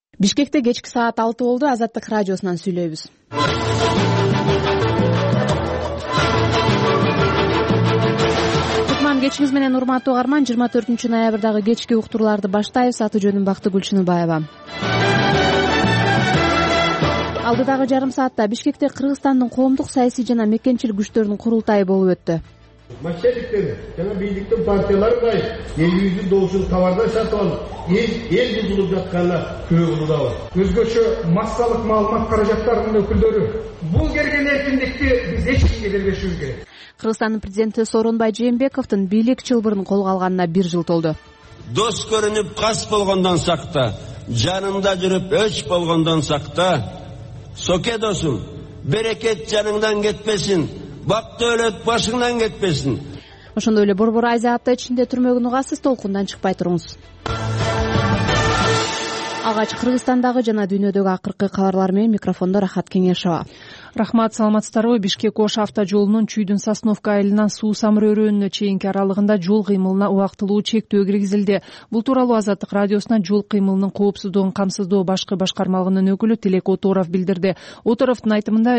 Бишкекте кечки саат 6 болду. Азаттык радиосунан сүйлөйбүз. Кутман кечиңиз менен урматтуу угарман. 24-ноябрдагы кечки уктурууларды баштайбыз. Аты жөнүм Бактыгүл Чыныбаева. Алдыдагы жарым саатта Бишкекте Кыргызстандын коомдук саясий жана мекенчил күчтөрүнүн курултайы болуп өттү. Мошенниктер жана бийликтин партиялары кайып, элибиздин доосун товардан сатып алып, эл бузулуп жатканына күбө кылуудабыз. Өзгөчө массалык маалымат каражаттарынын өкүлдөрү бул келген эркиндикти биз эч кимге бербешибиз керек. Кыргызстандын президенти Сооронбай Жээнбековдун бийлик чылбырын колго алганына 1 жыл толду. Дос көрүнүп кас болгондон сакта, жанында жүрүп өч болгондон сакта. Соке досум, берекет жаныңдан кетпесин. Бакты өлөт башыңдан кетпесин. Ошондой эле борбор Азия апта ичинде түрмөгүн угасыз, толкундан чыкпай туруңуз. Алгач Кыргызстандагы жана дүйнөдөгү акыркы кабарлар менен микрофондо Рахат Кеңешова. Рахмат, саламатсыздарбы? Бишкек-Ош авто жолунун Чүйдүн Сосновка айылынан Суу Самыр өрөөнүнө чейинки аралыгында жол кыймылына убактылуу чектөө киргизилди. Бул тууралуу Азаттык радиосуна жол кыймылынын коопсуздугун камсыздоо башкы башкармалыгынын өкүлү Тилек Оторов билдирди. Оторовдун айтымында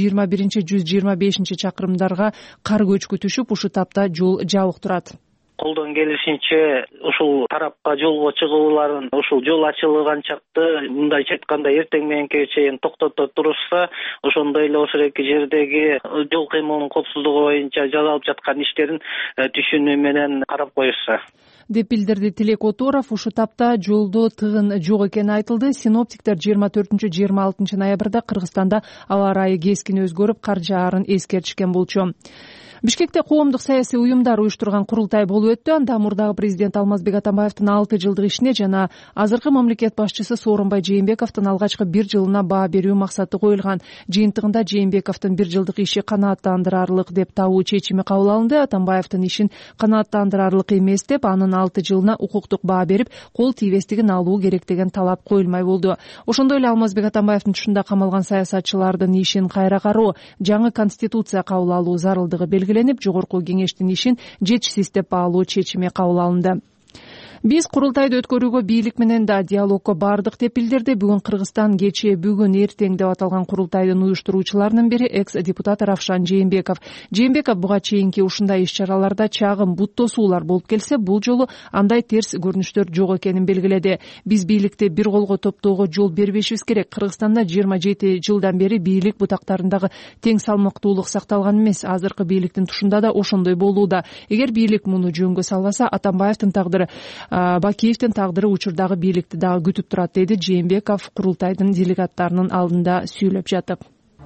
121-125 чакырымдарга кар көчкү түшүп, ушул тапта жол жабык турат. Колдон келишинче ушул тарапка жолго чыгууларын ушул жол ачылган чакты мындайча айтканда эртең мененке чейин токтото турушса, ошондой эле ошол эки жердеги жол кыймылынын коопсуздугу боюнча жасалып жаткан иштерин түшүнүү менен карап коюшса деп билдирди Тилек Оторов. Ушул тапта жолдо тыгын жок экени айтылды. Синоптиктер 24-26 ноябрда Кыргызстанда аба ырайы кескин өзгөрүп, кар жаарын эскертишкен болчу. Бишкекте коомдук саясий уюмдар уюштурган курултай болуп өттү. Анда мурдагы президент Алмазбек Атамбаевдин 6 жылдык ишине жана азыркы мамлекет башчысы Сооронбай Жээнбековдун алгачкы 1 жылына баа берүү максаты коюлган. Жыйынтыгында Жээнбековдун 1 жылдык иши канааттандырарлык деп табуу чечими кабыл алынды. Атамбаевдин ишин канааттандырарлык эмес деп, анын 6 жылына укуктук баа берип, кол тийбестигин алуу керек деген талап коюлмай болду. Ошондой эле Алмазбек Атамбаевдин тушунда камалган саясатчылардын ишин кайра кароо, жаңы конституция кабыл алуу зарылдыгы белгиленип, жогорку кеңештин ишин жетишсиз деп баалоо чечими кабыл алынды. Биз курултайды өткөрүүгө бийлик менен да диалогко бардык деп билдирди. Бүгүн Кыргызстан кечээ, бүгүн эртең деп аталган курултайдын уюштуруучуларынын бири экс-депутат Равшан Жээнбеков. Жээнбеков буга чейинки ушундай иш-чараларда чагым бут тосуулар болуп келсе, бул жолу андай терс көрүнүштөр жок экенин белгиледи. Биз бийликти бир колго топтоого жол бербешибиз керек. Кыргызстанда 27 жылдан бери бийлик бутактарындагы тең салмактуулук сакталган эмес. Азыркы бийликтин тушунда да ошондой болууда. Эгер бийлик муну жөнгө салбаса, Атамбаевдин тагдыры, Бакиевдин тагдыры учурдагы бийликти дагы күтүп турат, деди Жээнбеков курултайдын делегаттарынын алдында сүйлөп жатып.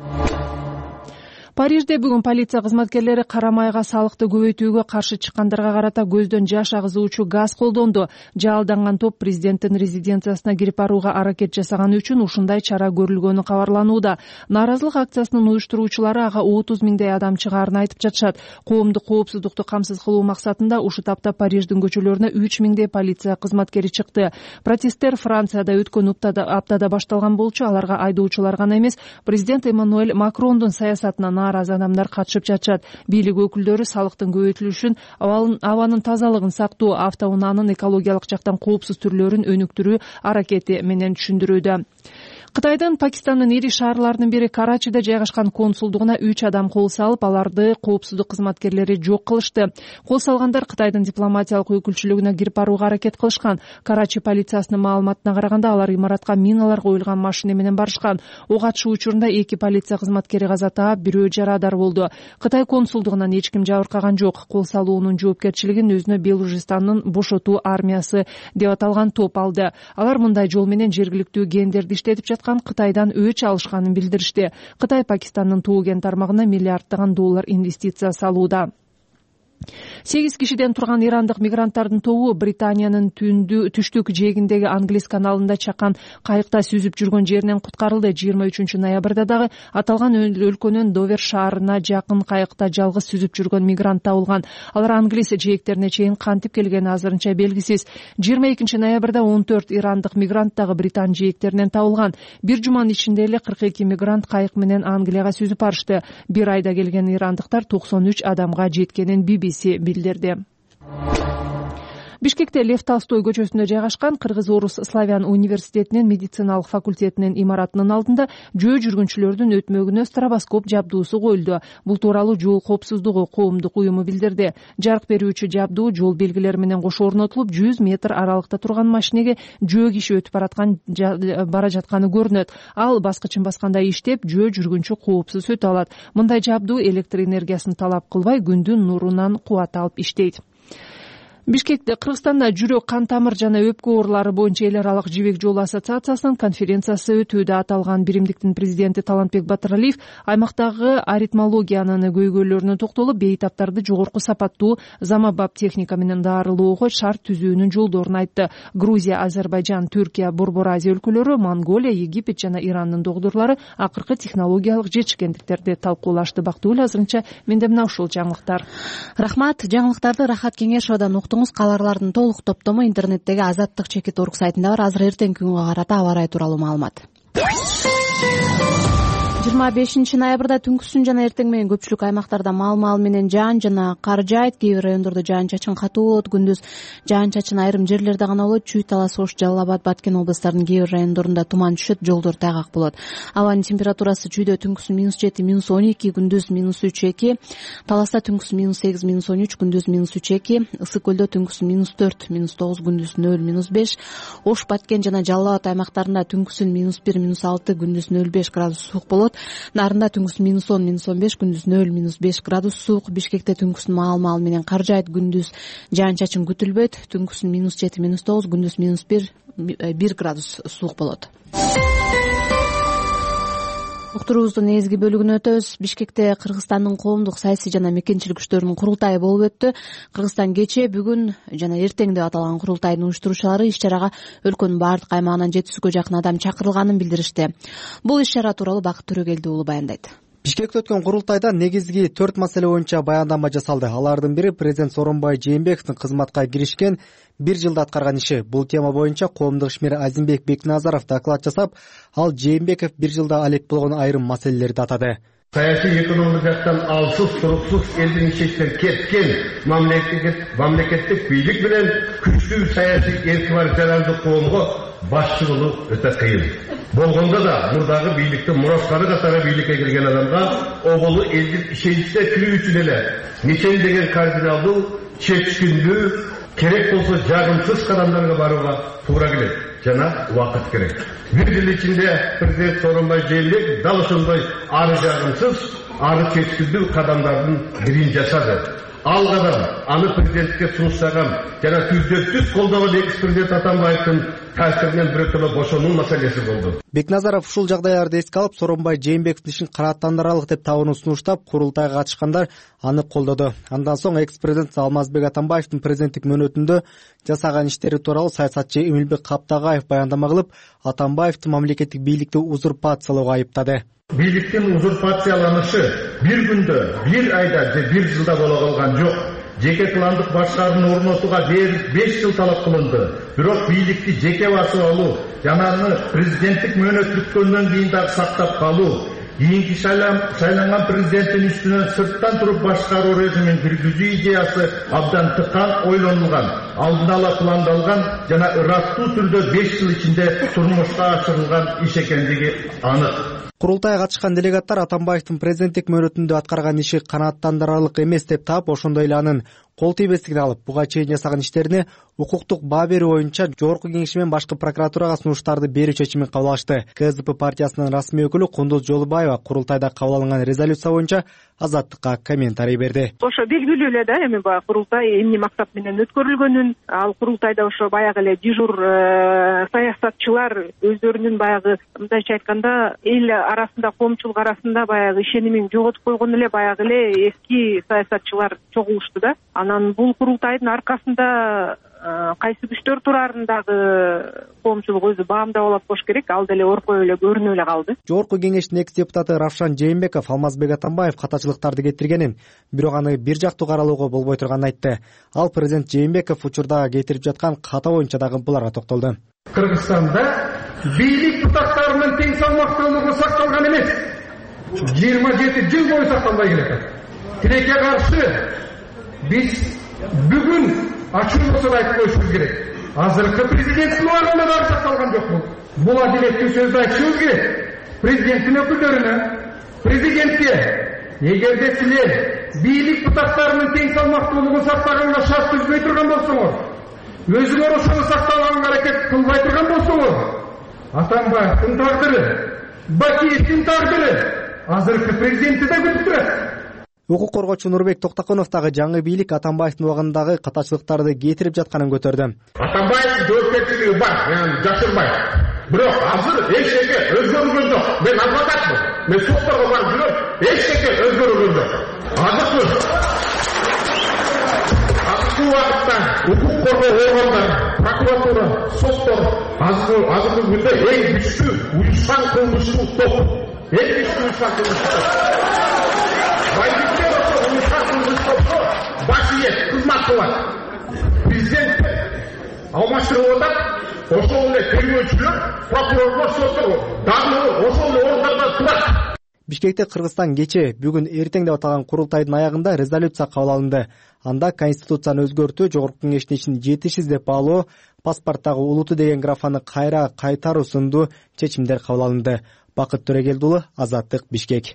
Парижде бүгүн полиция кызматкерлери кара майга салыкты көбөйтүүгө каршы чыккандарга карата көздөн жаш агызуучу газ колдонду. Жалданган топ президенттин резиденциясына кирип барууга аракет жасаганы үчүн ушундай чара көрүлгөнү кабарланууда. Нааразылык акциясынын уюштуруучулары ага 30 миңдей адам чыгаарын айтып жатышат. Коомдук коопсуздукту камсыз кылуу максатында ушул тапта Париждин көчөлөрүнө 3 миңдей полиция кызматкери чыкты. Протесттер Францияда өткөн аптада башталган болчу. Аларга айдоочулар гана эмес, президент Эммануэль Макрондун саясатына нааразы адамдар катышып жатышат. Бийлик өкүлдөрү салыктын көбөйтүлүшүн, абанын тазалыгын сактоо, автоунаанын экологиялык жактан коопсуз түрлөрүн өнүктүрүү аракети менен түшүндүрүүдө. Кытайдын Пакистандын ири шаарларынын бири Карачиде жайгашкан консулдугуна 3 адам кол салып, аларды коопсуздук кызматкерлери жок кылышты. Кол салгандар Кытайдын дипломатиялык өкүлчүлүгүнө кирип барууга аракет кылышкан. Карачи полициясынын маалыматына караганда, алар имаратка миналар коюлган машина менен барышкан. Ок атышуу учурунда 2 полиция кызматкери каза таап, бирөө жарадар болду. Кытай консулдугунан эч ким жабыркаган жок. Кол салуунун жоопкерчилигин өзүнө Белужистандын бошотуу армиясы деп аталган топ алды. Алар мындай жол менен жергиликтүү гендерди иштетип Кытайдан өч алышканын билдиришти. Кытай Пакистандын Туу кен тармагына миллиарддаган доллар инвестиция салууда. 8 кишиден турган ирандык мигранттардын тобу Британиянын түштүк жээгиндеги Англис каналында чакан кайыкта сүзүп жүргөн жеринен куткарылды. 23 ноябрда дагы аталган өлкөнүн Довер шаарына жакын кайыкта жалгыз сүзүп жүргөн мигрант табылган. Алар Англис жээктерине чейин кантип келгени азырынча белгисиз. 22 ноябрда 14 ирандык мигрант дагы Британ жээктеринен табылган. Бир жуманын ичинде эле 42 мигрант кайык менен Англияга сүзүп барышты. Бир айда келген ирандыктар 93 адамга жеткенин BBC билдирди. Бишкекте Лев Толстой көчөсүндө жайгашкан Кыргыз-Орус славян университетинин медициналык факультетинин имаратынын алдында жөө жүргүнчүлөрдүн өтмөгүнө стробоскоп жабдуусу коюлду. Бул тууралуу жол коопсуздугу коомдук уюму билдирди. Жарык берүүчү жабдуу жол белгилери менен кошо орнотулуп, 100 метр аралыкта турган машинеге жөө киши өтүп бара жатканы көрүнөт. Ал баскычын баскандай иштеп, жөө жүргүнчү коопсуз өтө алат. Мындай жабдуу электр энергиясын талап кылбай, күндүн нурунан кубат алып иштейт. Бишкекте Кыргызстанда жүрөк, кан тамыр жана өпкө оорулары боюнча эл аралык жибек жолу ассоциациясынын конференциясы өтүүдө. Аталган биримдиктин президенти Талантбек Батыралиев аймактагы аритмологиянын көйгөйлөрүнө токтолуп, бейтаптарды жогорку сапаттуу заманбап техника менен дарылоого шарт түзүүнүн жолдорун айтты. Грузия, Азербайжан, Түркия, Борбор Азия өлкөлөрү, Монголия, Египет жана Ирандын доктурлары акыркы технологиялык жетишкендиктерди талкуулашты. Бактыгүл, азырынча менде мына ушул жаңылыктар. Рахмат. Жаңылыктарды Рахат Кеңешовдон каларлардын толук топтому интернеттеги Азаттык чекит.орг сайтында бар. Азыр эртеңки күнгө карата аба ырайы тууралуу маалымат. 25 ноябрда түнкүсүн жана эртең менен көпчүлүк аймактарда маал менен жаан жана кар жаайт. Кээ бир райондордо жаан-чачын катуу болот. Күндүз жаан-чачын айрым жерлерде гана болот. Чүй, Талас, Ош, Жалал Абад, Баткен областарынын кээ бир райондорунда туман түшөт, жолдор тайгак болот. Абанын температурасы чүйдө түнкүсүн -7, -12, күндүз -3-2, Таласта түнкүсүн -8, -13, күндүз -3-2, Ысык көлдө түнкүсүн -4, -9, күндүз 0, -5, Ош, Баткен жана Жалал Абад аймактарында түнкүсүн -1, -6, күндүз 0,5 градус суук болот. Нарында түнкүсүн -10, -15, күндүз 0, -5 градус суук. Бишкекте түнкүсүн маал менен кар жаайт, күндүз жаан-чачын күтүлбөйт. Түнкүсүн -7, -9, күндүз -1 градус суук болот. Уктуруубуздун эзги бөлүгүнө өтөбүз. Бишкекте Кыргызстандын коомдук саясий жана мекенчилик күчтөрүнүн курултайы болуп өттү. Кыргызстан кечээ, бүгүн жана эртең деп аталган курултайдын уюштуруучулары иш-чарага өлкөнүн баардык аймагынан 700гө жакын адам чакырылганын билдиришти. Бул иш-чара тууралуу Бакыт Төрөгелди уулу баяндайт. Бишкекте өткөн курултайда негизги 4 маселе боюнча баяндама жасалды. Алардын бири президент Сооронбай Жээнбековдун кызматка киришкен 1 жылда аткарган иши. Бул тема боюнча коомдук ишмер Азимбек Бекназаров доклад жасап, ал Жээнбеков 1 жылда алек болгон айрым маселелерди атады. Саясий экономик жактан алсыз, туруксуз элдин ишечтен кеткен мамлекеттик бийлик менен күчтүү саясий эрки бар жарандык коомго башчы болуу өтө кыйын. Болгондо да мурдагы бийликтин мураскары катары бийликке келген адамга оболу элдин ишеничине кирүү үчүн эле нечендеген кардиналдуу, чечкиндүү, керек болсо жагымсыз кадамдарга барууга туура келет жана убакыт керек. 1 жыл ичинде президент Сооронбай Жээнбеков дал ошондой ары жагымсыз, ары чечкиндүү кадамдардын бирин жасады. Ал кадам аны президентке сунуштаган жана түздөрсүз колдогон экс-президент Атамбаевдин таасиринен бирөтөлө бошонуу маселеси болду. Бекназаров ушул жагдайларды эске алып, Сооронбай Жээнбековдун ишин канааттандыралык деп табууну сунуштап, курултайга катышкандар аны колдоду. Андан соң экс-президент Алмазбек Атамбаевдин президенттик мөөнөтүндө жасаган иштери тууралуу саясатчы Эмилбек Каптагаев баяндама кылып, Атамбаевдин мамлекеттик бийликти узурпациялоого айыптады. Бийликтин узурпацияланышы 1 күндө, 1 айда же 1 жылда боло калган жок. Жеке пландык башкаруunu орнотууга 5 жыл талап кылынды. Бирок бийликти жеке басып алуу жана аны президенттик мөөнөт бүткөндөн кийин дагы сактап калуу, кийинки шайланган президенттин үстүнөн сырттан туруп башкаруу режимин киргизүү идеясы абдан тыкан ойлонулган, алдын ала пландалган жана ыраттуу түрдө 5 жыл ичинде турмушка ашырылган иш экендиги анык. Курултайга катышкан делегаттар Атамбаевдин президенттик мөөнөтүндө аткарган иши канааттандырарлык эмес деп таап, ошондой эле анын кол тийбестигин алып, буга чейин жасаган иштерине укуктук баа берүү боюнча Жогорку Кеңеши менен башкы прокуратурага сунуштарды берүү чечимин кабыл алышты. КСДП партиясынын расмий өкүлү Кундуз Жолубаева курултайда кабыл алынган резолюция боюнча Азаттыкка комментарий берди. Ошо белгилүү эле да, эми баягы курултай эмне максат менен өткөрүлгөнүн, ал курултайда ошо баягы эле дежур саясатчылар өздөрүнүн баягы мындайча айтканда эл арасында, коомчулук арасында баягы ишенимин жоготуп койгон эле баягы эле эски саясатчылар чогулушту да. Анан бул курултайдын аркасында кайсы күчтөр турарын дагы коомчулук өзү баамдап алат болуш керек. Ал деле оркой эле көрүнүп эле калды. Жогорку Кеңештин экс-депутаты Равшан Жээнбеков Алмазбек Атамбаев катачылыктарды кетиргенин, бирок аны бир жактуу каралууга болбой турганын айтты. Ал президент Жээнбеков учурда кетирип жаткан ката боюнча дагы буларга токтолду. Кыргызстанда бийлик бутактарынын тең салмактуулугу сакталган эмес. 27 жыл бою сакталбай келет. Тилекке каршы биз бүгүн ачуу болсо айтып коюшубуз керек. Азыркы президенттин убагында да сакталган жок бул адилеттүү сөздү айтышыбыз керек. Президенттин өкүлдөрүнө, президентке эгерде силер бийлик бутактарынын тең салмактуулугун сактаганга шарт түзбөй турган болсоңор, өзүңөр ошону сактаганга аракет кылбай турган болсоңор, Атамбаевдин тагдыры, Бакиевдин тагдыры азыркы президентти да күтүп турат. Укук коргоочу Нурбек Токтоконов дагы жаңы бийлик Атамбаевдин убагындагы катачылыктарды кетирип жатканын көтөрдү. Атамбаевдин жоопкерчилиги бар, жашырбайм. Бирок азыр эчтеке өзгөргөн жок. Мен адвокатмын. Мен сотторго барып жүрөм. Эчтеке өзгөргөн жок. Азыркы убакытта укук коргоо органдары, прокуратура, соттор азыркы күндө эң күчтүү уюшкан кылмыштуу топ. Эң күчтүү уюшкан кылмыштуу топ. Башиет кызмат кылат. Президент алмаштырып атат. Ошол эле тергөөчүлөр, прокурорлор, соттор дагы ошол орундарда турат. Бишкекте Кыргызстан кече бүгүн эртең деп аталган курултайдын аягында резолюция кабыл алынды. Анда конституцияны өзгөртүү, жогорку кеңештин ишин жетишсиз деп баалоо, паспорттагы улуту деген графаны кайра кайтаруу сындуу чечимдер кабыл алынды. Бакыт Төрөгелди уулу, Азаттык, Бишкек.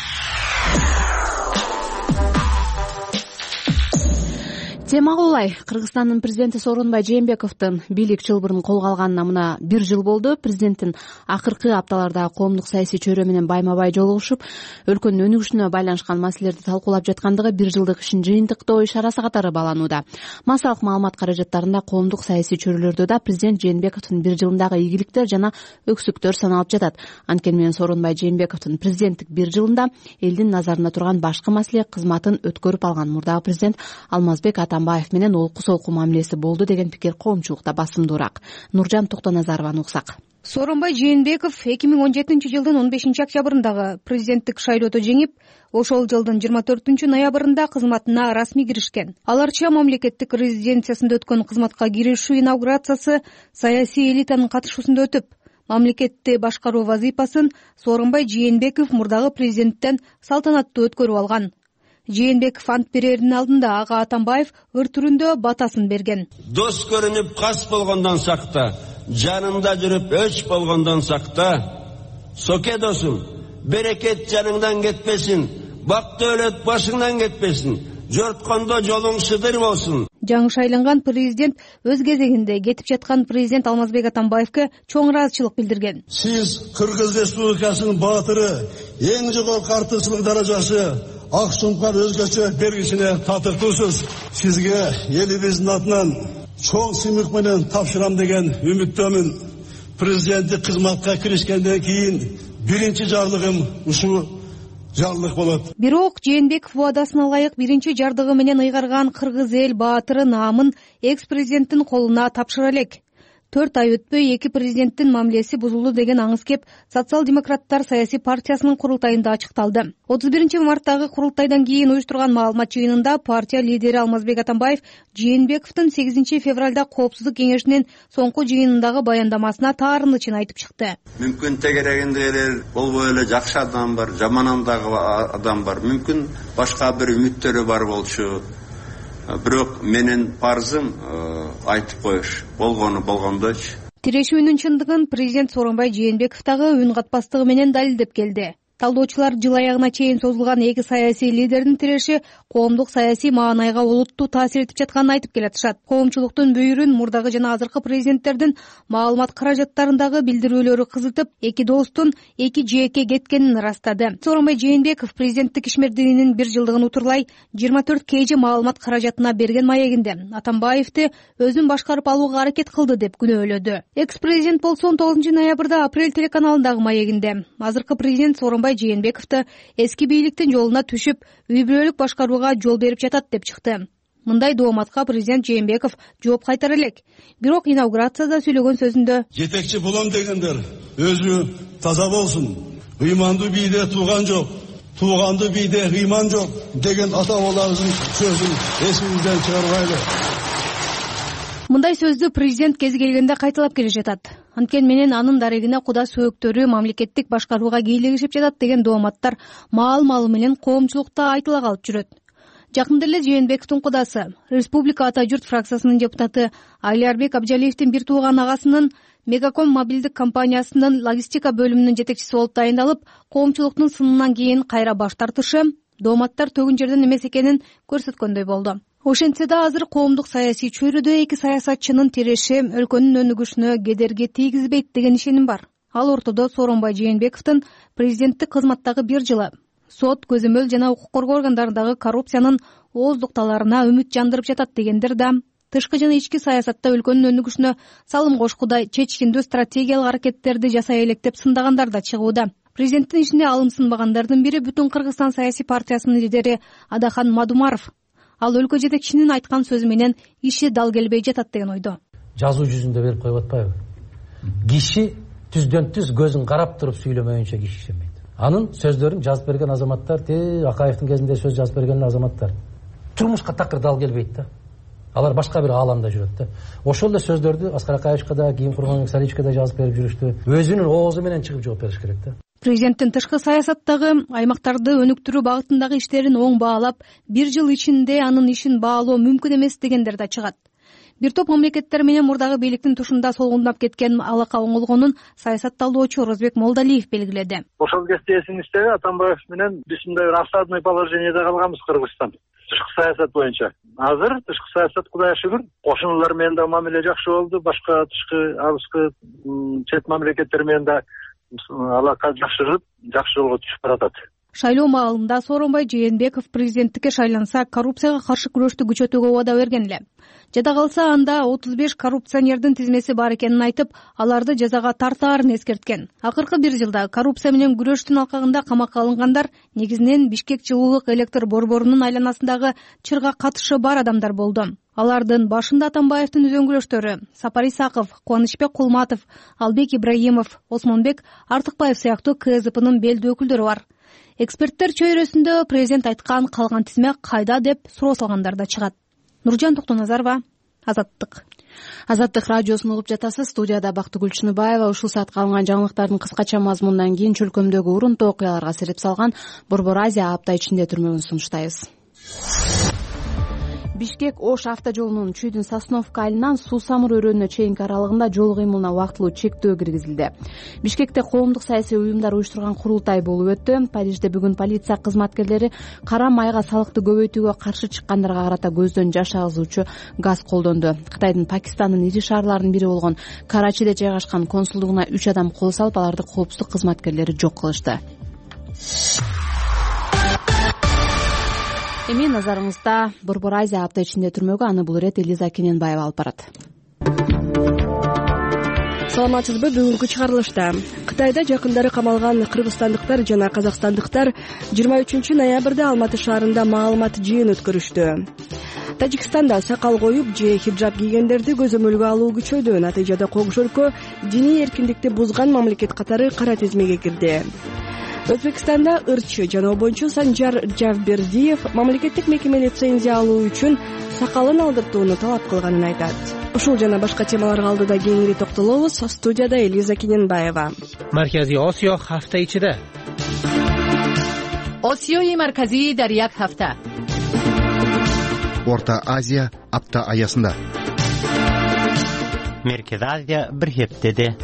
Тема кулай. Кыргызстандын президенти Сооронбай Жээнбековдун бийлик чылбырын колго алганына мына 1 жыл болду. Президенттин акыркы апталарда коомдук саясий чөйрө менен байма-бай жолугушуп, өлкөнүн өнүгүшүнө байланышкан маселелерди талкуулап жаткандыгы 1 жылдык ишин жыйынтыктоо ишарасы катары бааланууда. Массалык маалымат каражаттарында коомдук саясий чөйрөлөрдө да президент Жээнбековдун 1 жылындагы ийгиликтер жана өксүктөр саналып жатат. Анткени менен Сооронбай Жээнбековдун президенттик 1 жылында элдин назарында турган башкы маселе кызматын өткөрүп алган мурдагы президент Алмазбек Атамбаев менен олку-солку мамилеси болду деген пикир коомчулукта басымдуураак. Нуржан Токтоназарованы уксак. Сооронбай Жээнбеков 2017-жылдын 15-октябрындагы президенттик шайлоодо жеңип, ошол жылдын 24 ноябрында кызматына расмий киришкен. Аларча мамлекеттик резиденциясында өткөн кызматка киришүү инаугурациясы саясий элитанын катышуусунда өтүп, мамлекетти башкаруу вазыйпасын Сооронбай Жээнбеков мурдагы президенттен салтанаттуу өткөрүп алган. Жээнбеков ант берердин алдында ага Атамбаев ыр түрүндө батасын берген. Дос көрүнүп кас болгондон сакта, жанында жүрүп өч болгондон сакта. Соке досум, берекет жаныңдан кетпесин, бак дөөлөт башыңдан кетпесин, жорткондо жолуң сыдыр болсун. Жаңы шайланган президент өз кезегинде кетип жаткан президент Алмазбек Атамбаевке чоң ыраазычылык билдирген. Сиз Кыргыз Республикасынын баатыры, эң жогорку артыкчылык даражасы ак сумкар өзгөчө белгисине татыртуусуз. Сизге элибиздин атынан чоң сыймык менен тапшырам деген үмүттөмүн. Президенттик кызматка киришкенден кийин биринчи жарлыгым ушул жарлык болот. Бирок Жээнбеков убадасына ылайык биринчи жардыгы менен ыйгарган кыргыз эл баатыры наамын экс-президенттин колуна тапшыра элек. 4 ай өтпөй эки президенттин мамилеси бузулду деген аңыз кеп Социал-демократтар саясий партиясынын курултайында ачыкталды. 31 марттагы курултайдан кийин уюштурган маалымат жыйынында партия лидери Алмазбек Атамбаев Жээнбековдун 8 февралда коопсуздук кеңешинин соңку жыйынындагы баяндамасына таарынычын айтып чыкты. Мүмкүн тегерегинде эле болбой эле жакшы адам бар, жаман адам бар, мүмкүн башка бир үмүттөрү бар болчу. Бирок менин парзым айтып коюш, болгондочу. Тирешүүнүн чындыгын президент Сооронбай Жээнбеков дагы үн катпастыгы менен далилдеп келди. Талдоочулар жыл аягына чейин созулган эки саясий лидердин тиреши коомдук саясий маанайга олуттуу таасир этип жатканын айтып келатышат. Коомчулуктун бүйүрүн мурдагы жана азыркы президенттердин маалымат каражаттарындагы билдирүүлөрү кызытып, эки достун эки жээкке кеткенин ырастады. Сооронбай Жээнбеков президенттик ишмердигинин 1 жылдыгын утурлай 24 KG маалымат каражатына берген маегинде Атамбаевди өзүн башкарып алууга аракет кылды деп күнөөлөдү. Экс-президент болсо 19 ноябрда Апрель телеканалындагы маегинде азыркы президент Сооронбай Жээнбековду эски бийликтин жолуна түшүп, үй-бүлөлүк башкарууга жол берип жатат деп чыкты. Мындай дооматка президент Жээнбеков жооп кайтара элек. Бирок инаугурацияда сүйлөгөн сөзүндө жетекчи болом дегендер өзү таза болсун. Ыймандуу бийде тууган жок, тууганды бийде ыйман жок деген ата-бабаларыбыздын сөзүн эсибизден чыгарбайлы. Мындай сөздү президент кези келгенде кайталап келе жатат. Анткени менен анын дарегине куда сөөктөрү мамлекеттик башкарууга кийлигишип жатат деген дооматтар маал-малы менен коомчулукта айтыла калып жүрөт. Жакында эле Жээнбековдун кудасы, Республика Ата журт фракциясынын депутаты Алиарбек Абжалиевдин бир тууган агасынын Мегаком мобилдик компаниясынын логистика бөлүмүнүн жетекчиси болуп тайындалып, коомчулуктун сынынан кийин кайра баш тартышы дооматтар төгүн жерден эмес экенин көрсөткөндөй болду. Ошентсе да азыр коомдук саясий чөйрөдө эки саясатчынын тиреши өлкөнүн өнүгүшүнө кедерги тийгизбейт деген ишеним бар. Ал ортодо Сооронбай Жээнбековдун президенттик кызматтагы 1 жылы сот, көзөмөл жана укук коргоо органдарындагы коррупциянын ооздукталарына үмүт жандырып жатат дегендер да тышкы жана ички саясатта өлкөнүн өнүгүшүнө салым кошкудай чечкиндүү стратегиялык аракеттерди жасай элек деп сындагандар да чыгууда. Президенттин ишине алымсынбагандардын бири Бүтүн Кыргызстан саясий партиясынын лидери Адахан Мадумаров. Ал өлкө жетекчисинин айткан сөзү менен иши дал келбей жатат деген ойдо. Жазуу жүзүндө берип коюп атпайбы? Киши түздөн түз көзүн карап туруп сүйлөмөйүнчө киши ишенбейт. Анын сөздөрүн жазып берген азаматтар, Акаевдин кезинде сөз жазып берген азаматтар турмушка такыр дал келбейт да. Алар башка бир ааламда жүрөт да. Ошол эле сөздөрдү Аскар Акаевичке да, кийин Курманбек Саличке да жазып берип жүрүштү. Өзүнүн оозу менен чыгып жооп бериш керек да. Президенттин тышкы саясаттагы аймактарды өнүктүрүү багытындагы иштерин оң баалап, 1 жыл ичинде анын ишин баалоо мүмкүн эмес дегендер да чыгат. Бир топ мамлекеттер менен мурдагы бийликтин тушунда солгундап кеткен алака оңолгонун саясатталоочу Розбек Молдалиев белгиледи. Ошол кезде эсиңизде Атамбаев менен биз мындай бир осадный положениеде калганбыз Кыргызстан тышкы саясат боюнча. Азыр тышкы саясат Кудайга шүгүр кошуналар менен да мамиле жакшы болду, башка тышкы алыскы чет мамлекеттер менен да алака жакшырып, жакшы жолго түшүп баратат. Шайлоо маалында Сооронбай Жээнбеков президенттикке шайланса, коррупцияга каршы күрөштү күчөтүүгө убада берген эле. Жада калса, анда 35 коррупционердин тизмеси бар экенин айтып, аларды жазага тартаарын эскерткен. Акыркы 1 жылда коррупция менен күрөштүн алкагында камакка алынгандар негизинен Бишкек жылуулук электр борборунун айланасындагы чырга катышы бар адамдар болду. Алардын башында Атамбаевдин үзөңгүлөштөрү Сапар Исаков, Кубанычбек Кулматов, Албек Ибраимов, Осмонбек Артыкбаев сыяктуу КСДПнын белдүү өкүлдөрү бар. Эксперттер чөйрөсүндө президент айткан калган тизме кайда деп суроо салгандар да чыгат. Нуржан Токтоназарова, Азаттык. Азаттык радиосун угуп жатасыз. Студияда Бактыгүл Чыныбаева. Ушул саатка алынган жаңылыктардын кыскача мазмунунан кийин чөлкөмдөгү урунтуу окуяларга сереп салган Борбор Азия апта ичинде түрмөгүн сунуштайбыз. Бишкек Ош автожолунун Чүйдүн Сосновка айылынан Суу Самыр өрөөнүнө чейинки аралыгында жол кыймылына убактылуу чектөө киргизилди. Бишкекте коомдук саясий уюмдар уюштурган курултай болуп өттү. Парижде бүгүн полиция кызматкерлери кара майга салыкты көбөйтүүгө каршы чыккандарга карата көздөн жаш агызуучу газ колдонду. Кытайдын Пакистандын ири шаарларынын бири болгон Карачиде жайгашкан консулдугуна 3 адам кол салып, аларды коопсуздук кызматкерлери жок кылышты. Эми назарыңызда Борбор Азия апта ичинде түрмөгө, аны бул ирет Элиза Кененбаева алып барат. Саламатсызбы? Бүгүнкү чыгарылышта Кытайда жакындары камалган кыргызстандыктар жана казакстандыктар 23 ноябрда Алматы шаарында маалымат жыйын өткөрүштү. Тажикстанда сакал коюп же хиджаб кийгендерди көзөмөлгө алуу күчөйдү. Натыйжада Коңшу өлкө диний эркиндикти бузган мамлекет катары кара тизмеге кирди. Өзбекстанда ырчы жаноо боюнча Санжар Жавбердиев мамлекеттик мекеме лицензия алуу үчүн сакалын алдыртууну талап кылганын айтат. Ушул жана башка темаларга алдыда кеңири токтолобуз. Студияда Элиза Кененбаева. Марказий Осиё hafta ichida. Осиёи марказии дар як ҳафта. Орта Азия апта аясында. Меркез Азия бир хептеде.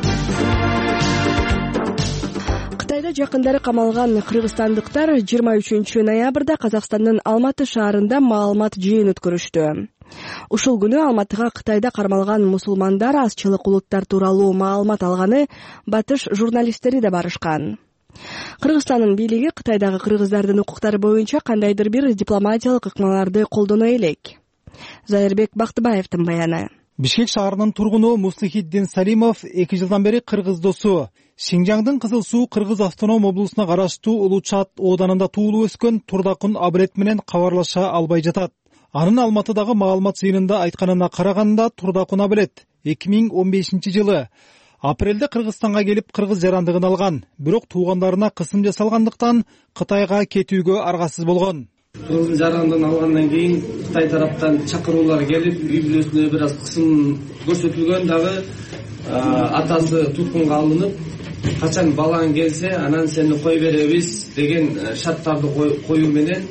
Кытайда жакындары камалган кыргызстандыктар 23 ноябрда Казакстандын Алматы шаарында маалымат жыйын өткөрүштү. Ушул күнү Алматыга Кытайда кармалган мусулмандар азчылык улуттар тууралуу маалымат алганы батыш журналисттери да барышкан. Кыргызстандын бийлиги Кытайдагы кыргыздардын укуктары боюнча кандайдыр бир дипломатиялык ыкмаларды колдоно элек. Зайырбек Бактыбаевдин баяны. Бишкек шаарынын тургуну Муслихиддин Салимов 2 жылдан бери кыргыз досу. Шинжаңдын Кызыл Суу Кыргыз автоном облусуна караштуу Улучат ооданында туулуп өскөн Турдакун Абрет менен кабарлаша албай жатат. Анын Алматыдагы маалымат жыйынында айтканына караганда Турдакун Абрет 2015 жылы апрелде Кыргызстанга келип кыргыз жарандыгын алган, бирок туугандарына кысым жасалгандыктан Кытайга кетүүгө аргасыз болгон. Кыргыз жарандыгын алгандан кийин Кытай тараптан чакыруулар келип, үй бүлөсүнө бир аз кысым көрсөтүлгөн, дагы атасы туткунга алынып, качан балаң келсе, анан сени кой беребиз деген шарттарды коюу менен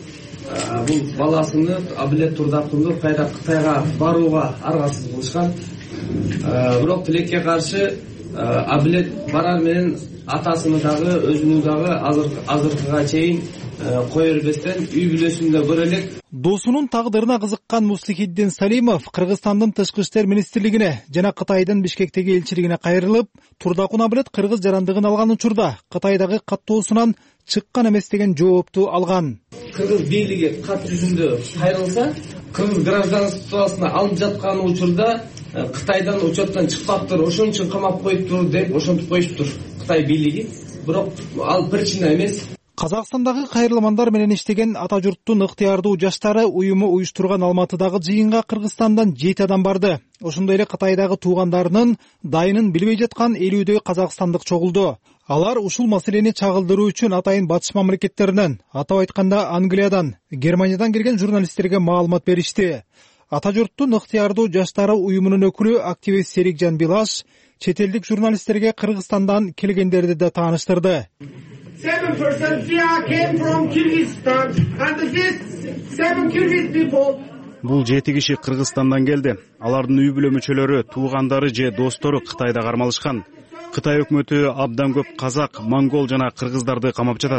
бул баласыны Абилет Турдакунду Кытайга барууга аргасыз кылышкан. Бирок тилекке каршы Абилет барар менен атасыны дагы өзүнү дагы азыркыга чейин кое бербестен үй бүлөсүндө көрө элек. Досунун тагдырына кызыккан Муслихиддин Салимов Кыргызстандын Тышкы иштер министрлигине жана Кытайдын Бишкектеги элчилигине кайрылып, Турдакун Абилет кыргыз жарандыгын алган учурда Кытайдагы каттоосунан чыккан эмес деген жоопту алган. Кыргыз бийлиги кат жүзүндө кайрылса, кыргыз гражданствосуна алып жаткан учурда Кытайдан учеттен чыкпаптыр, ошон үчүн камап коюптур деп ошентип коюштур Кытай бийлиги. Бирок ал причина эмес. Казакстандагы кайрылмандар менен иштеген ата журттун ыктыярдуу жаштары уюму уюштурган Алматыдагы жыйынга Кыргызстандан 7 адам барды. Ошондой эле Кытайдагы туугандарынын дайынын билбей жаткан 50дөй казакстандык чогулду. Алар ушул маселени чагылдыруу үчүн атайын батыш мамлекеттеринен, атап айтканда Англиядан, Германиядан келген журналисттерге маалымат беришти. Ата журттун ыктыярдуу жаштары уюмунун өкүлү активист Серикжан Билаш чет элдик журналисттерге Кыргызстандан келгендерди да тааныштырды. 7% came from Kyrgyzstan and this 7 Kyrgyz people. Бул 7 киши Кыргызстандан келди. Алардын үй бүлө мүчөлөрү, туугандары же достору Кытайда кармалышкан. Кытай өкмөтү абдан көп казак, монгол жана кыргыздарды камап жатат.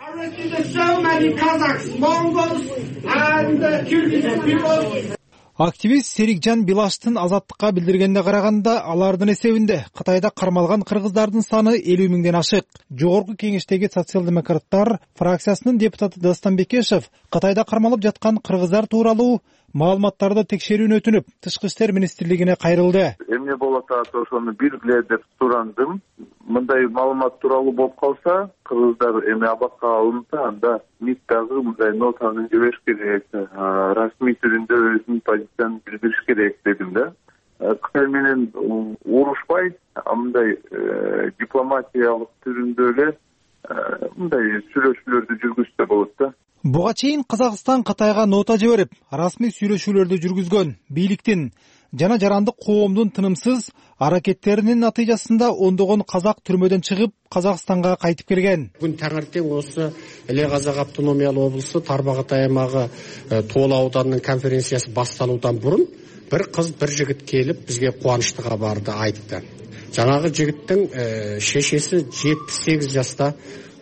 Активист Серикжан Билаштын Азаттыкка билдиргенде караганда, алардын эсебинде Кытайда кармалган кыргыздардын саны 50 миңден ашык. Жогорку кеңештеги социал-демократтар фракциясынын депутаты Дастан Бекешев Кытайда кармалып жаткан кыргыздар тууралуу маалыматтарды текшерүүнү өтүнүп, Тышкы иштер министрлигине кайрылды. Эмне болот ошону билгиле деп сурандым. Мындай маалымат тууралуу болуп калса, кыргыздар эми абакка алынса, анда МИД дагы мындай нотаны жибериш керек, расмий түрүндө өзүнүн позициясын билдириш керек дедим да. Кытай менен урушпай, мындай дипломатиялык түрүндө эле мындай сүйлөшүүлөрдү жүргүзсө болот да. Буга чейин Казакстан Кытайга нота жиберип, расмий сүйлөшүүлөрдү жүргүзгөн. Бийликтин жана жарандык коомдун тынымсыз аракеттеринин натыйжасында ондогон казак түрмөдөн чыгып, Казакстанга кайтып келген. Бүгүн таңертең осы Эле Казак автономиялык облусу Тарбагат аймагы Тоол ауданынын конференциясы башталуудан бурун бир кыз, бир жигит келип бизге кубанычты кабарды айтты. Жанагы жигиттин шешеси 78 жашта,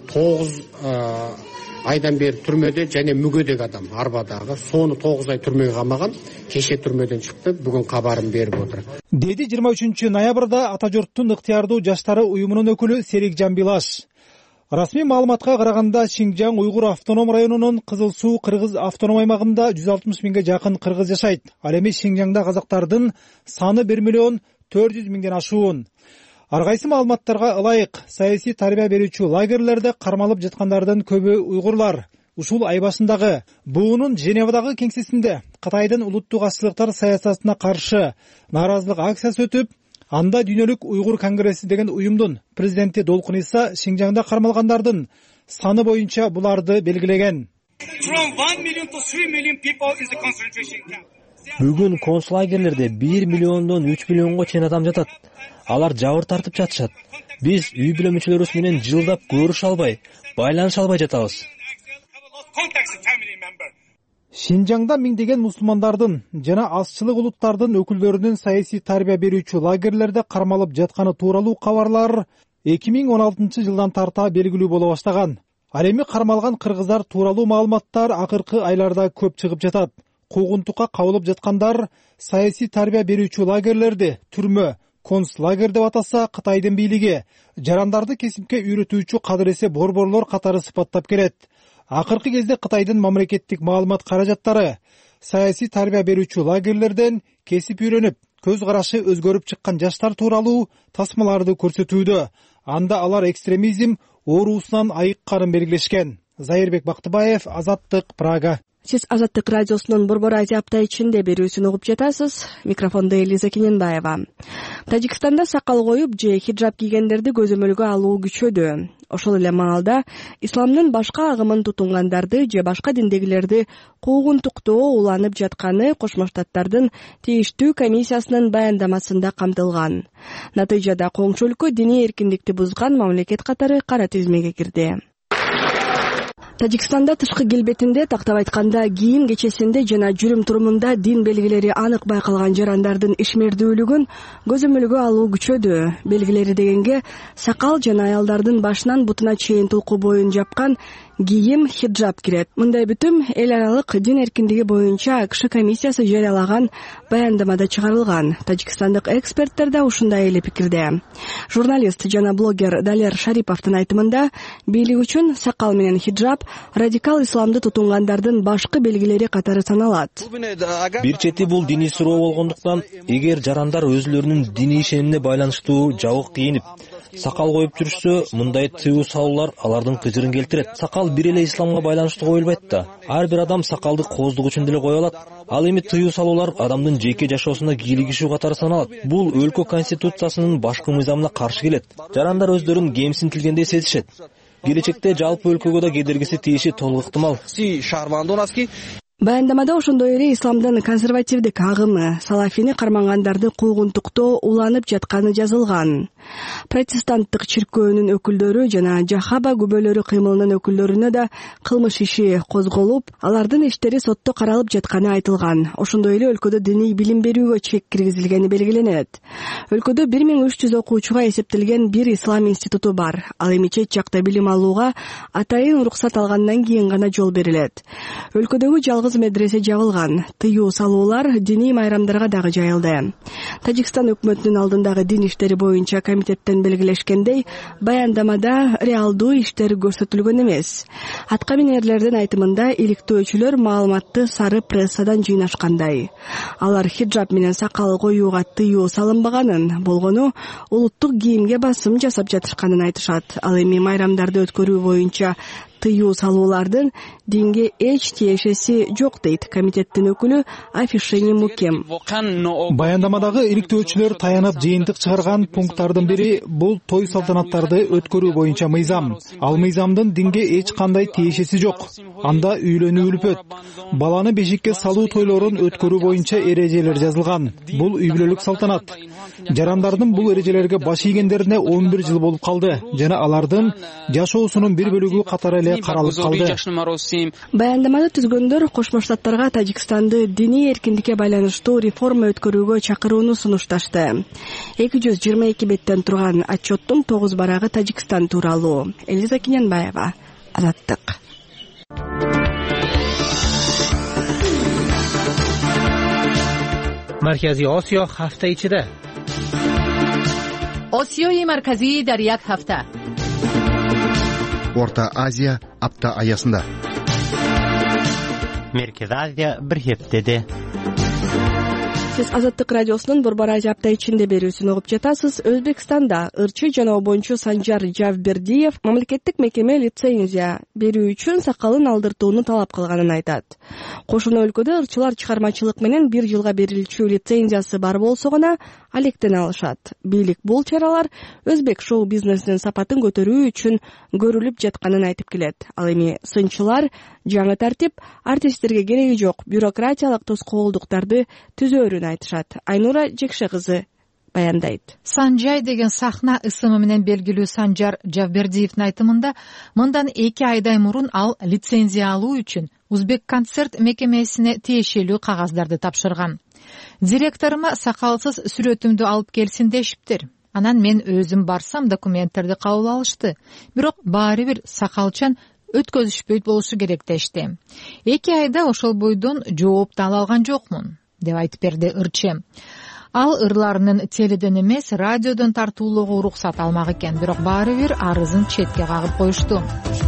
9 айдан бери түрмөдө және мүгөдөгү адам, арбадагы. Сону 9 ай түрмөгө камаган, кеше түрмөдөн чыкты, бүгүн кабарын берип отур. Деди 23 ноябрда Ата журттун ыктыярдуу жаштары уюмунун өкүлү Серикжан Билаш. Расмий маалыматка караганда, Шинжаң Уйгур автоном районунун Кызыл Суу кыргыз автоном аймагында 160 миңге жакын кыргыз жашайт. Ал эми Шинжаңда казактардын саны 1 миллион 400 миңден ашуун. Ар кайсы маалыматтарга ылайык, саясий тарбия берүүчү лагерлерде кармалып жаткандардын көбү уйгурлар. Ушул ай башындагы буунун Женевадагы кеңсесинде Кытайдын улуттук азчылыктар саясатына каршы нааразылык акциясы өтүп, анда Дүйнөлүк Уйгур конгресси деген уюмдун президенти Долкун Иса Шинжаңда кармалгандардын саны боюнча буларды белгилеген. Бүгүн концлагерлерде 1 миллиондон 3 миллионго чейин адам жатат. Алар жабыр тартып жатышат. Биз үй бүлө мүчөлөрүбүз менен жылдап көрүшө албай, байланыша албай жатабыз. Шинжаңда миңдеген мусулмандардын жана азчылык улуттардын өкүлдөрүнүн саясий тарбия берүүчү лагерлерде кармалып жатканы тууралуу кабарлар 2016 жылдан тарта белгилүү боло баштаган. Ал эми кармалган кыргыздар тууралуу маалыматтар акыркы айларда көп чыгып жатат. Куугунтукка кабылып жаткандар саясий тарбия берүүчү лагерлерди түрмө, концлагер деп атаса Кытайдын бийлиги жарандарды кесипке үйрөтүүчү кадыресе борборлор катары сыпаттап келет. Акыркы кезде Кытайдын мамлекеттик маалымат каражаттары саясий тарбия берүүчү лагерлерден кесип үйрөнүп, көз карашы өзгөрүп чыккан жаштар тууралуу тасмаларды көрсөтүүдө. Анда алар экстремизм оорусунан айыкканын белгилешкен. Зайырбек Бактыбаев, Азаттык, Прага. Сиз Азаттык радиосунун Борбор Азия апта ичинде берүүсүн угуп жатасыз. Микрофондо Элиза Кененбаева. Тажикстанда сакал коюп же хиджаб кийгендерди көзөмөлгө алуу күчөдү. Ошол эле маалда исламдын башка агымын тутунгандарды же башка диндегилерди куугунтуктоо уланып жатканы Кошмо Штаттардын тийиштүү комиссиясынын баяндамасында камтылган. Натыйжада коңчу өлкө диний эркиндикти бузган мамлекет катары кара тизмеге кирди. Тажикстанда тышкы келбетинде, тактап айтканда кийим кечесинде жана жүрүм турумунда дин белгилери анык байкалган жарандардын ишмердүүлүгүн көзөмөлгө алуу күчөдү. Белгилери дегенге сакал жана аялдардын башынан бутуна чейин тулку боюн жапкан кийим хиджаб кирет. Мындай бүтүм эл аралык дин эркиндиги боюнча АКШ комиссиясы жарыялаган баяндамада чыгарылган. Тажикстандык эксперттер да ушундай эле пикирде. Журналист жана блогер Далер Шариповдун айтымында, бийлик үчүн сакал менен хиджаб радикал исламды тутунгандардын башкы белгилери катары саналат. Бир чети бул диний суроо болгондуктан, эгер жарандар өзүлөрүнүн диний ишенимине байланыштуу жабык кийинип, сакал коюп жүрүшсө, мындай тыюу салуулар алардын кыжырын келтирет. Сакал бир эле исламга байланыштуу коюлбайт да. Ар бир адам сакалды кооздук үчүн деле кое алат. Ал эми тыюу салуулар адамдын жеке жашоосуна кийлигишүү катары саналат. Бул өлкө конституциясынын башкы мыйзамына каршы келет. Жарандар өздөрүн кемсинтилгендей сезишет. Келечекте жалпы өлкөгө да кедергиси тийиши толук ыктымал. Баяндамада ошондой эле исламдын консервативдик агымы, салафини кармангандарды куугунтуктоо уланып жатканы жазылган. Протестанттык чиркөөнүн өкүлдөрү жана Жахаба күбөлөрү кыймылынын өкүлдөрүнө да кылмыш иши козголуп, алардын иштери сотто каралып жатканы айтылган. Ошондой эле өлкөдө диний билим берүүгө чек киргизилгени белгиленет. Өлкөдө 1300 окуучуга эсептелген бир ислам институту бар. Ал эми чет жакта билим алууга атайын уруксат алгандан кийин гана жол берилет. Өлкөдөгү жалгыз медресе жабылган. Тыюу салуулар диний майрамдарга дагы жайылды. Тажикстан өкмөтүнүн алдындагы дин иштери боюнча комитеттен белгилешкендей, баяндамада реалдуу иштер көрсөтүлгөн эмес. Аткаминерлердин айтымында, иликтөөчүлөр маалыматты сары прессадан жыйнашкандай. Алар хиджаб менен сакал коюуга тыюу салынбаганын, болгону улуттук кийимге басым жасап жатышканын айтышат. Ал эми майрамдарды өткөрүү боюнча тыюу салуулардын динге эч тиешеси жок дейт комитеттин өкүлү Афишени Мукем. Баяндамадагы иликтөөчүлөр таянып жыйынтык чыгарган пункттардын бири бул той салтанаттарды өткөрүү боюнча мыйзам. Ал мыйзамдын динге эч кандай тиешеси жок. Анда үйлөнүү үлпөт. Баланы бешикке салуу тойлорун өткөрүү боюнча эрежелер жазылган. Бул үй бүлөлүк салтанат. Жарандардын бул эрежелерге баш ийгендерине 11 жыл болуп калды жана алардын жашоосунун бир бөлүгү катары эле каралып калды. Баяндаманы түзгөндөр Кошмо Штаттарга Тажикстанды диний эркиндикке байланыштуу реформа өткөрүүгө чакырууну сунушташты. 222 беттен турган отчеттун 9 барагы Тажикстан тууралуу. Элиза Кинянбаева, Азаттык. Маркази Осиё ҳафта ичида. Осиёи марказӣ дар як ҳафта. Орта Азия апта аясында. Меркез Азия бир хептеде. Сиз Азаттык радиосунун Борбор Азия апта ичинде берүүсүн угуп жатасыз. Өзбекстанда ырчы жана обончу Санжар Жавбердиев мамлекеттик мекеме лицензия берүү үчүн сакалын алдыртууну талап кылганын айтат. Кошуна өлкөдө ырчылар чыгармачылык менен 1 жылга берилчү лицензиясы бар болсо гана алектене алышат. Бийлик бул чаралар өзбек шоу бизнесинин сапатын көтөрүү үчүн көрүлүп жатканын айтып келет. Ал эми сынчылар жаңы тартип артисттерге кереги жок бюрократиялык тоскоолдуктарды түзөөрүн айтышат. Айнура Жекше кызы баяндайт. Санжай деген сахна ысымы менен белгилүү Санжар Жавбердиевдин айтымында, мындан 2 айдай мурун ал лицензия алуу үчүн Узбек концерт мекемесине тиешелүү кагаздарды тапшырган. Директорума сакалсыз сүрөтүмдү алып келсин дешиптир. Анан мен өзүм барсам документтерди кабыл алышты. Бирок баары бир сакалчан өткөзүшпөйт болушу керек дешти. 2 айда ошол бойдон жооп да ала алган жокмун, деп айтып берди ырчы. Ал ырларынын теледен эмес, радиодон тартуулоого уруксат алмак экен, бирок баары бир арызын четке кагып коюшту.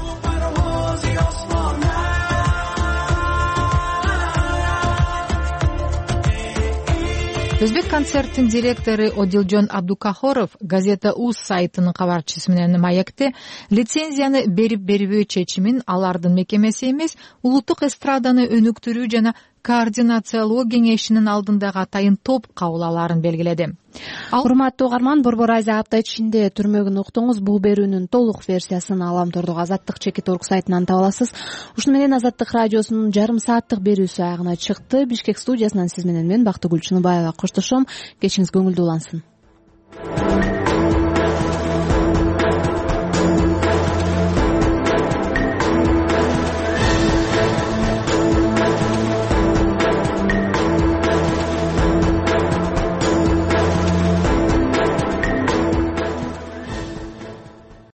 Өзбек концерттин директору Одилжон Абдукахоров газета УЗ сайтынын кабарчысы менен маекте лицензияны берип-бербөө чечимин алардын мекемеси эмес, улуттук эстраданы өнүктүрүү жана координациялоо кеңешинин алдындагы атайын топ кабыл алаарын белгиледи. Урматтуу угарман, Борбор Азия апта ичинде түрмөгүн уктуңуз. Бул берүүнүн толук версиясын Аламтордук Азаттык чекит.org сайтынан таба аласыз. Ушуну менен Азаттык радиосунун жарым сааттык берүүсү аягына чыкты. Бишкек студиясынан сиз менен мен Бактыгүл Чыныбаева коштошом. Кечиңиз көңүлдүү улансын.